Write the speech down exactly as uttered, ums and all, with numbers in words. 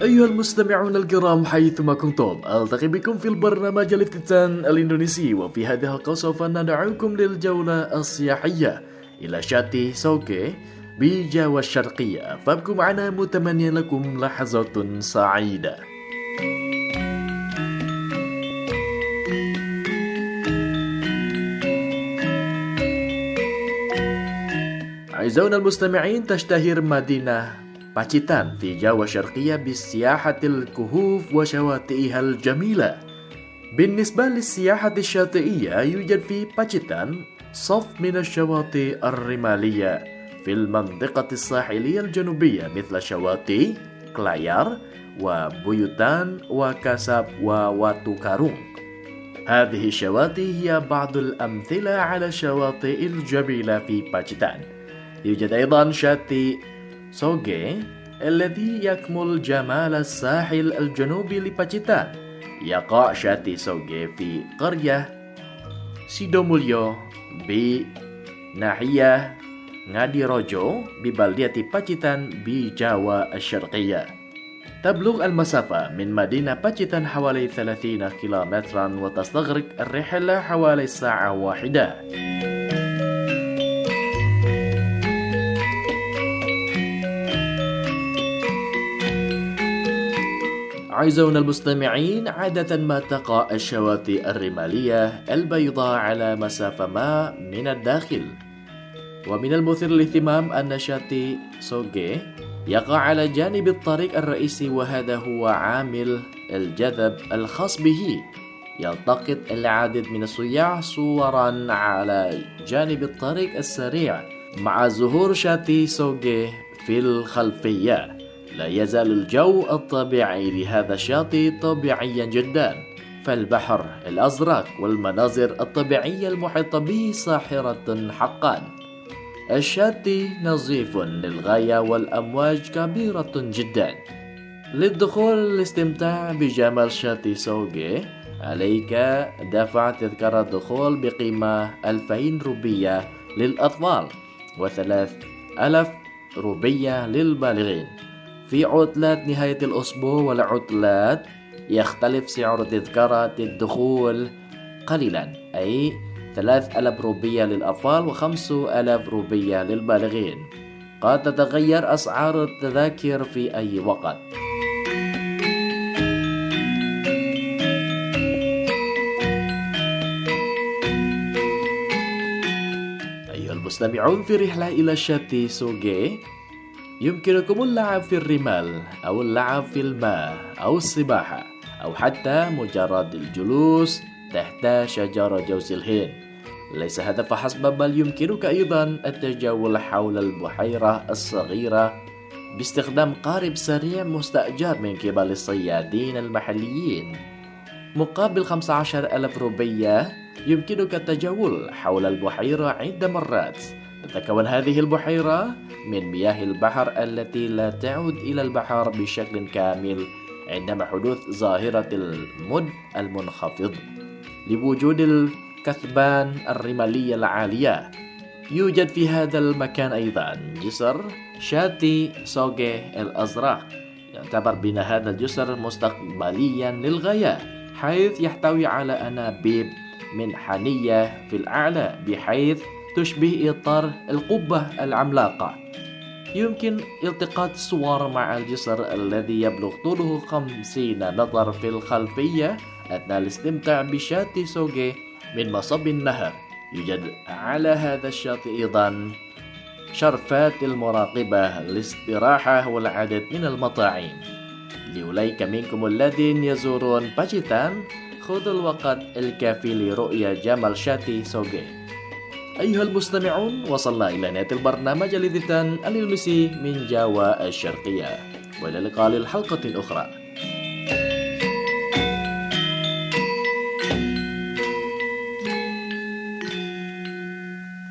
أيها المستمعون الكرام حيثما كنتم، ألتقي بكم في البرنامج الافتتان الإندونيسي، وفي هذه الحلقة سوف ندعوكم للجولة السياحية إلى شاطئ سوجي بجاوة الشرقية، فابقوا معنا متمنيا لكم لحظات سعيدة. أعزائنا المستمعين، تشتهر مدينة باجيتان في جاوة الشرقية بالسياحة الكهوف وشواطئها الجميلة. بالنسبة للسياحة الشاطئية، يوجد في باجيتان صف من الشواطئ الرمالية في المنطقة الساحلية الجنوبية، مثل شواطئ كلايار وبيوتان وكاساب وواتو كارونغ. هذه الشواطئ هي بعض الأمثلة على الشواطئ الجميلة في باجيتان. يوجد أيضا شاطئ سوجي الذي يكمل جمال الساحل الجنوبي لباجيتان. يقع شاطئ سوجي في قرية سيدوموليو بناحية غاديروجو ببلدية باجيتان بجاوة الشرقية. تبلغ المسافة من مدينة باجيتان حوالي ثلاثين كيلومترا، وتستغرق الرحلة حوالي ساعة واحدة. أعزائنا المستمعين، عادة ما تقع الشواطئ الرمالية البيضاء على مسافة ما من الداخل، ومن المثير للاهتمام أن شاطئ سوجي يقع على جانب الطريق الرئيسي، وهذا هو عامل الجذب الخاص به. يلتقط العديد من السياح صورا على جانب الطريق السريع مع ظهور شاطئ سوجي في الخلفية. لا يزال الجو الطبيعي لهذا الشاطئ طبيعيا جدا، فالبحر الأزرق والمناظر الطبيعية المحيطة به ساحرة حقا. الشاطئ نظيف للغاية والأمواج كبيرة جدا. للدخول والاستمتاع بجمال شاطئ سوجي عليك دفع تذكرة دخول بقيمة ألفين روبية للأطفال وثلاث ألاف روبية للبالغين. في عطلات نهاية الأسبوع والعطلات يختلف سعر تذكرة الدخول قليلا، أي ثلاث ألاف روبية للأطفال وخمس ألاف روبية للبالغين. قد تتغير أسعار التذاكر في أي وقت. أيها المستمعون، في رحلة إلى شاطئ سوجي يمكنكم اللعب في الرمال أو اللعب في الماء أو السباحة، أو حتى مجرد الجلوس تحت شجرة جوز الهند. ليس هذا فحسب، بل يمكنك أيضا التجول حول البحيرة الصغيرة باستخدام قارب سريع مستأجر من قبل الصيادين المحليين. مقابل خمسة عشر ألف روبية يمكنك التجول حول البحيرة عدة مرات. تتكون هذه البحيرة من مياه البحر التي لا تعود إلى البحر بشكل كامل عندما حدوث ظاهرة المد المنخفض لوجود الكثبان الرمالية العالية. يوجد في هذا المكان أيضا جسر شاطئ سوجي الأزرق. يعتبر بنا هذا الجسر مستقبليا للغاية، حيث يحتوي على أنابيب منحنية في الأعلى بحيث تشبه إطار القبة العملاقة. يمكن التقاط صور مع الجسر الذي يبلغ طوله خمسين متر في الخلفية أثناء الاستمتاع بشاطئ سوجي من مصب النهر. يوجد على هذا الشاطئ أيضا شرفات المراقبة للاستراحة والعديد من المطاعم. لأولئك منكم الذين يزورون باجيتان، خذوا الوقت الكافي لرؤية جمال شاطئ سوجي. أيها المستمعون، وصلنا إلى نهاية البرنامج الافتتان الإندونيسي من جاوة الشرقية، وإلى اللقاء للحلقة أخرى.